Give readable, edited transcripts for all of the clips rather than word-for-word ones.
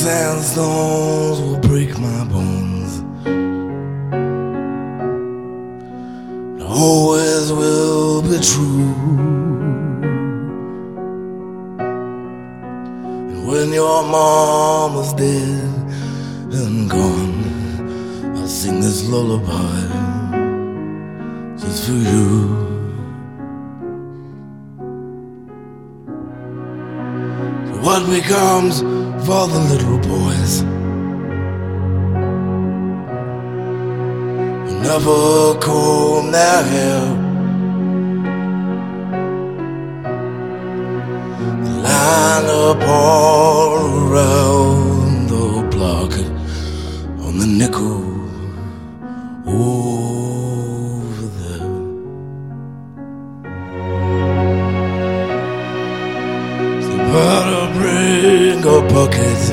sandstones will break my bones. It always will be true. And when your mom is dead and gone, I'll sing this lullaby just for you. So what becomes for the little boys who never comb their hair, line up all around the block on the nickel over there? So better bring a bucket,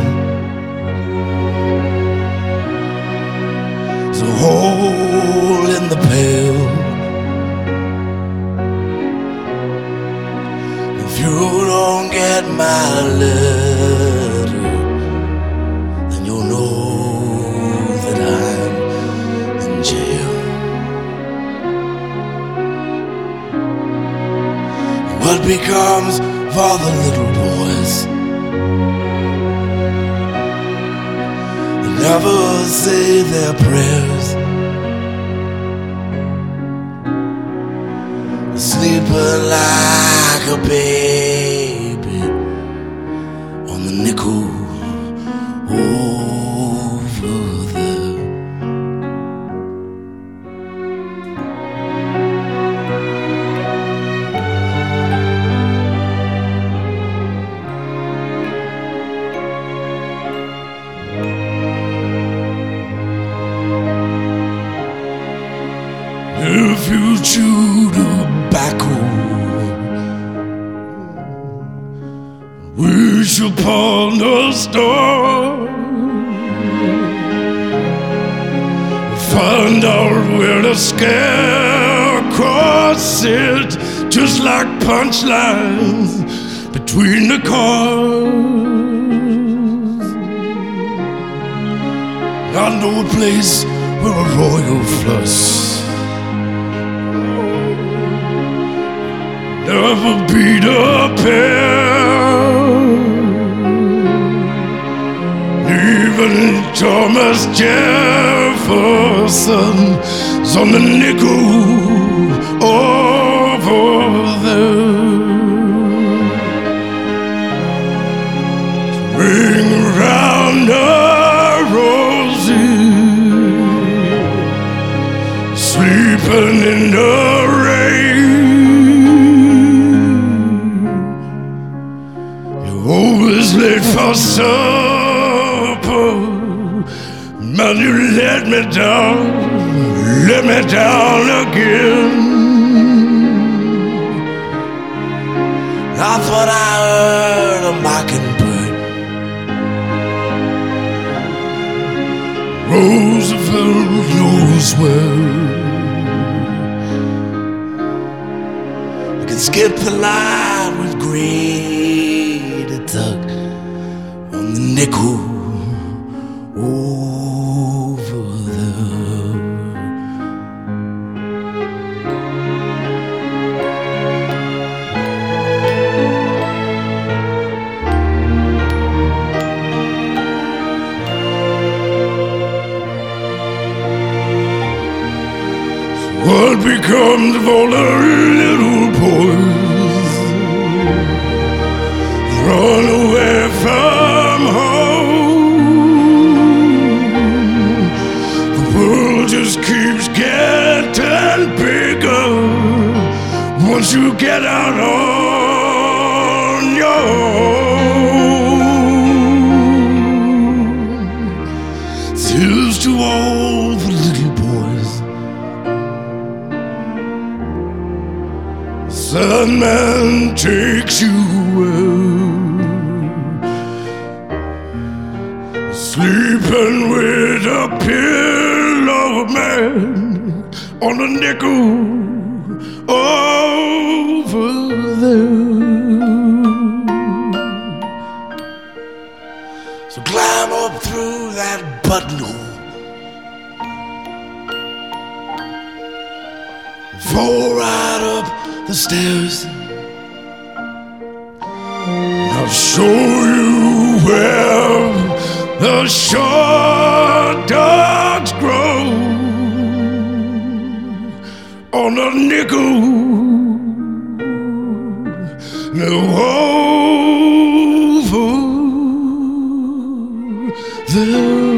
so hole in the pail. If you don't get my letter, then you'll know that I'm in jail. What becomes for the little boys who never say their prayers, sleeping like a baby on the nickel over there? If you chew tobacco, we shall pawn the store, find out where the scarecrows sit, just like punchlines between the cars. I know a place where a royal flush never beat a pair. Even Thomas Jefferson's on the nickel over there. Ring round a rosy, sleeping in the rain. Always late for supper, man, you let me down again. I thought I heard a mockingbird. Roosevelt knows where you can skip the line with greed tuck on the nickel over there. So what becomes of all the little boys run away from home? The world just keeps getting bigger once you get out on your own. Here's to all the little boys Sandman takes you sleeping with a pillow man on a nickel over there. So climb that buttonhole. Fall right up the stairs. I'll show you where the short dogs grow on a nickel. No over there.